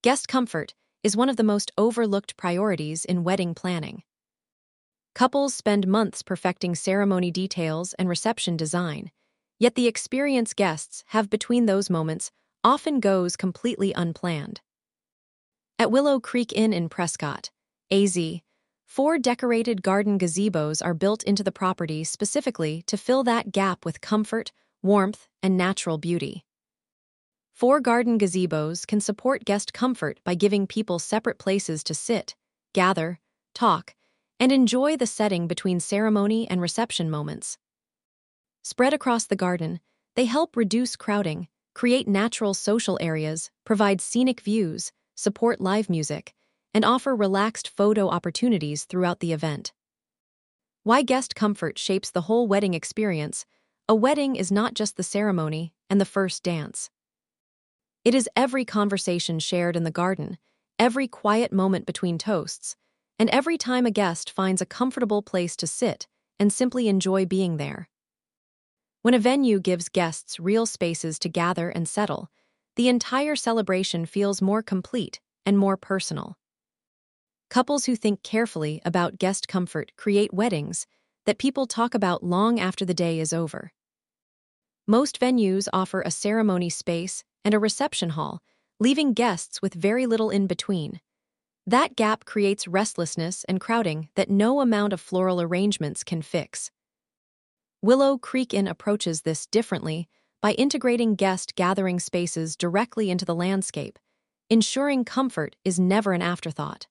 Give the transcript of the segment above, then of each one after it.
Guest comfort is one of the most overlooked priorities in wedding planning. Couples spend months perfecting ceremony details and reception design, yet the experience guests have between those moments often goes completely unplanned. At Willow Creek Inn in Prescott, AZ, 4 decorated garden gazebos are built into the property specifically to fill that gap with comfort, warmth, and natural beauty. 4 garden gazebos can support guest comfort by giving people separate places to sit, gather, talk, and enjoy the setting between ceremony and reception moments. Spread across the garden, they help reduce crowding, create natural social areas, provide scenic views, support live music, and offer relaxed photo opportunities throughout the event. Why guest comfort shapes the whole wedding experience. A wedding is not just the ceremony and the first dance. It is every conversation shared in the garden, every quiet moment between toasts, and every time a guest finds a comfortable place to sit and simply enjoy being there. When a venue gives guests real spaces to gather and settle, the entire celebration feels more complete and more personal. Couples who think carefully about guest comfort create weddings that people talk about long after the day is over. Most venues offer a ceremony space and a reception hall, leaving guests with very little in between. That gap creates restlessness and crowding that no amount of floral arrangements can fix. Willow Creek Inn approaches this differently by integrating guest gathering spaces directly into the landscape, ensuring comfort is never an afterthought.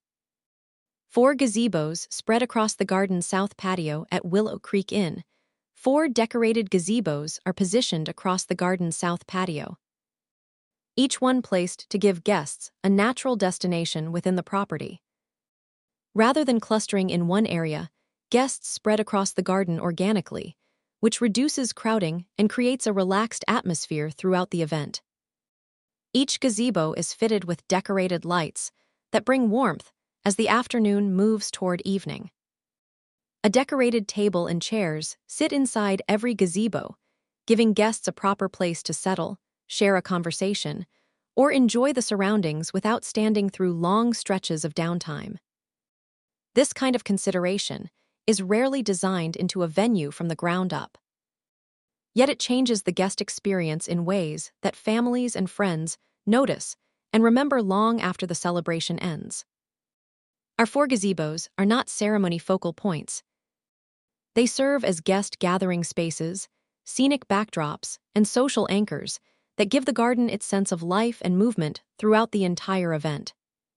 4 gazebos spread across the garden's south patio at Willow Creek Inn. 4 decorated gazebos are positioned across the garden's south patio, each one placed to give guests a natural destination within the property. Rather than clustering in one area, guests spread across the garden organically, which reduces crowding and creates a relaxed atmosphere throughout the event. Each gazebo is fitted with decorated lights that bring warmth as the afternoon moves toward evening. A decorated table and chairs sit inside every gazebo, giving guests a proper place to settle, share a conversation, or enjoy the surroundings without standing through long stretches of downtime. This kind of consideration is rarely designed into a venue from the ground up. Yet it changes the guest experience in ways that families and friends notice and remember long after the celebration ends. Our 4 gazebos are not ceremony focal points. They serve as guest gathering spaces, scenic backdrops, and social anchors that give the garden its sense of life and movement throughout the entire event.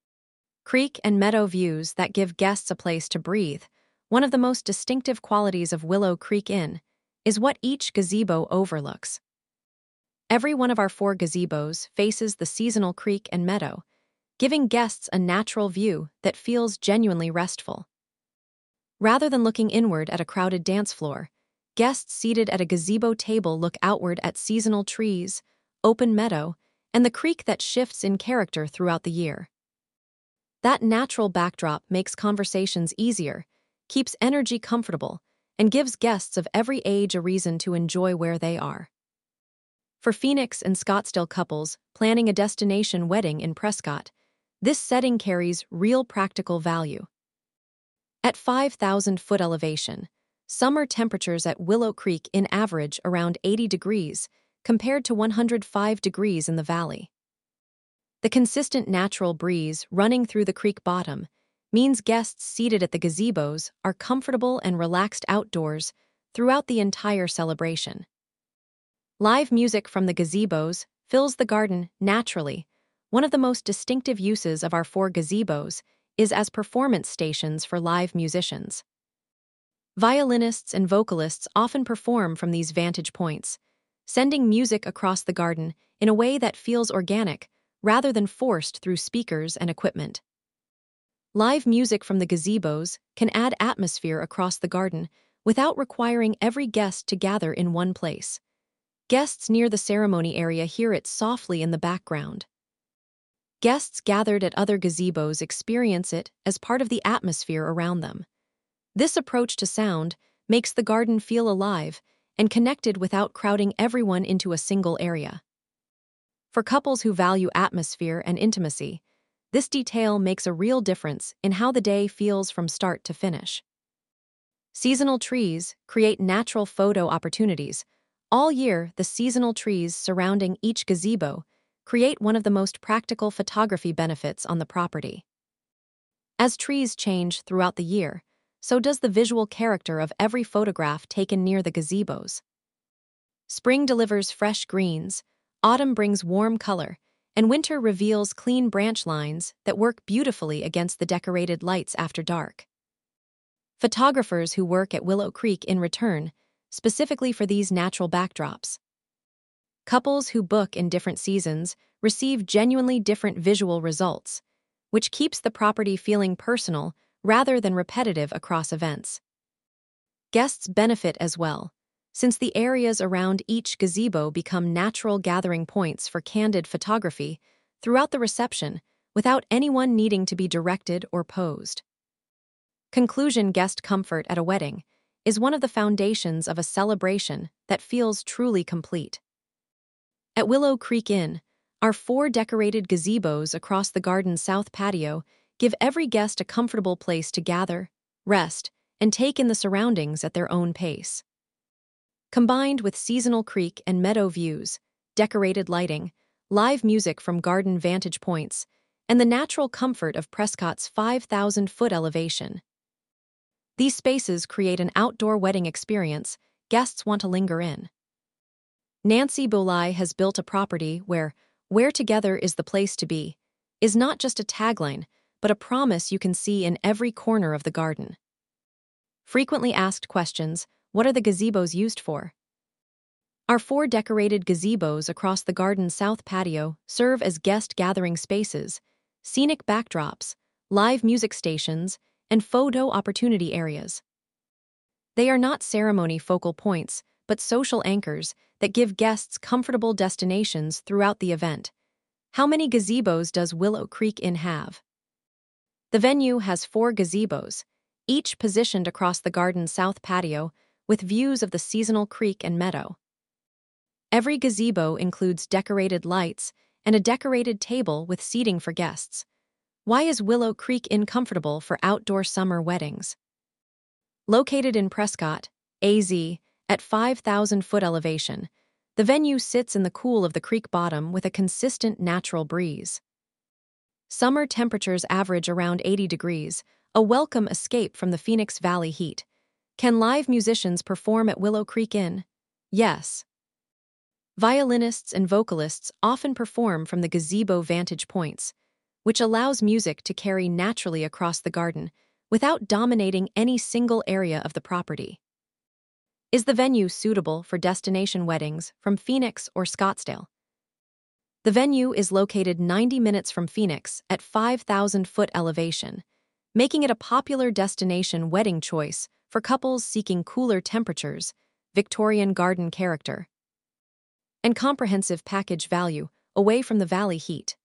Creek and meadow views that give guests a place to breathe. One of the most distinctive qualities of Willow Creek Inn is what each gazebo overlooks. Every one of our 4 gazebos faces the seasonal creek and meadow, giving guests a natural view that feels genuinely restful. Rather than looking inward at a crowded dance floor, guests seated at a gazebo table look outward at seasonal trees, open meadow, and the creek that shifts in character throughout the year. That natural backdrop makes conversations easier, keeps energy comfortable, and gives guests of every age a reason to enjoy where they are. For Phoenix and Scottsdale couples planning a destination wedding in Prescott, this setting carries real practical value. At 5,000-foot elevation, summer temperatures at Willow Creek Inn average around 80 degrees compared to 105 degrees in the valley. The consistent natural breeze running through the creek bottom means guests seated at the gazebos are comfortable and relaxed outdoors throughout the entire celebration. Live music from the gazebos fills the garden naturally. One of the most distinctive uses of our 4 gazebos is as performance stations for live musicians. Violinists and vocalists often perform from these vantage points, sending music across the garden in a way that feels organic rather than forced through speakers and equipment. Live music from the gazebos can add atmosphere across the garden without requiring every guest to gather in one place. Guests near the ceremony area hear it softly in the background. Guests gathered at other gazebos experience it as part of the atmosphere around them. This approach to sound makes the garden feel alive and connected without crowding everyone into a single area. For couples who value atmosphere and intimacy, This detail makes a real difference in how the day feels from start to finish. Seasonal trees create natural photo opportunities. All year, the seasonal trees surrounding each gazebo create one of the most practical photography benefits on the property. As trees change throughout the year, so does the visual character of every photograph taken near the gazebos. Spring delivers fresh greens, autumn brings warm color, and winter reveals clean branch lines that work beautifully against the decorated lights after dark. Photographers who work at Willow Creek in return, specifically for these natural backdrops. Couples who book in different seasons receive genuinely different visual results, which keeps the property feeling personal rather than repetitive across events. Guests benefit as well, since the areas around each gazebo become natural gathering points for candid photography throughout the reception without anyone needing to be directed or posed. Conclusion: guest comfort at a wedding is one of the foundations of a celebration that feels truly complete. At Willow Creek Inn, our 4 decorated gazebos across the garden's south patio give every guest a comfortable place to gather, rest, and take in the surroundings at their own pace. Combined with seasonal creek and meadow views, decorated lighting, live music from garden vantage points, and the natural comfort of Prescott's 5,000-foot elevation, these spaces create an outdoor wedding experience guests want to linger in. Nancy Bolai has built a property where together is the place to be, is not just a tagline, but a promise you can see in every corner of the garden. Frequently asked questions: what are the gazebos used for? Our 4 decorated gazebos across the garden's south patio serve as guest gathering spaces, scenic backdrops, live music stations, and photo opportunity areas. They are not ceremony focal points, but social anchors that give guests comfortable destinations throughout the event. How many gazebos does Willow Creek Inn have? The venue has 4 gazebos, each positioned across the garden's south patio with views of the seasonal creek and meadow. Every gazebo includes decorated lights and a decorated table with seating for guests. Why is Willow Creek Inn comfortable for outdoor summer weddings? Located in Prescott, AZ, at 5,000-foot elevation, the venue sits in the cool of the creek bottom with a consistent natural breeze. Summer temperatures average around 80 degrees, a welcome escape from the Phoenix Valley heat. Can live musicians perform at Willow Creek Inn? Yes. Violinists and vocalists often perform from the gazebo vantage points, which allows music to carry naturally across the garden without dominating any single area of the property. Is the venue suitable for destination weddings from Phoenix or Scottsdale? The venue is located 90 minutes from Phoenix at 5,000-foot elevation, making it a popular destination wedding choice for couples seeking cooler temperatures, Victorian garden character, and comprehensive package value away from the valley heat.